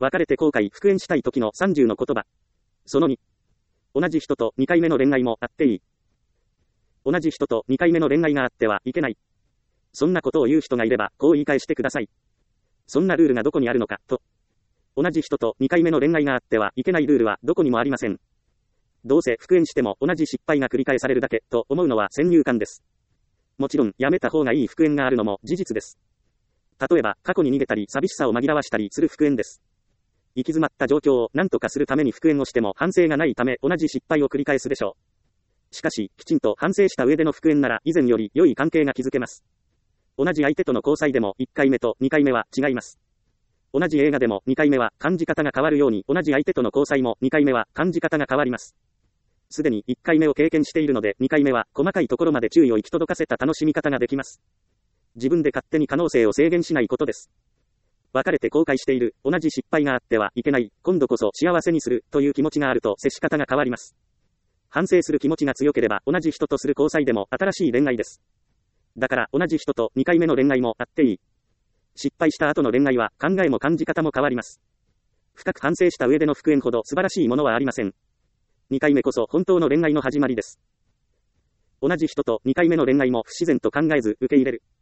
別れて後悔復縁したい時の30の言葉。その2。同じ人と2回目の恋愛もあっていい。同じ人と2回目の恋愛があってはいけない。そんなことを言う人がいれば、こう言い返してください。そんなルールがどこにあるのか、と。同じ人と2回目の恋愛があってはいけないルールはどこにもありません。どうせ復縁しても同じ失敗が繰り返されるだけ、と思うのは先入観です。もちろん、やめた方がいい復縁があるのも事実です。例えば、過去に逃げたり寂しさを紛らわしたりする復縁です。行き詰まった状況を何とかするために復縁をしても反省がないため同じ失敗を繰り返すでしょう。しかし、きちんと反省した上での復縁なら以前より良い関係が築けます。同じ相手との交際でも1回目と2回目は違います。同じ映画でも2回目は感じ方が変わるように同じ相手との交際も2回目は感じ方が変わります。すでに1回目を経験しているので2回目は細かいところまで注意を行き届かせた楽しみ方ができます。自分で勝手に可能性を制限しないことです。別れて後悔している、同じ失敗があってはいけない、今度こそ幸せにするという気持ちがあると接し方が変わります。反省する気持ちが強ければ同じ人とする交際でも新しい恋愛です。だから同じ人と2回目の恋愛もあっていい。失敗した後の恋愛は考えも感じ方も変わります。深く反省した上での復縁ほど素晴らしいものはありません。2回目こそ本当の恋愛の始まりです。同じ人と2回目の恋愛も不自然と考えず受け入れる。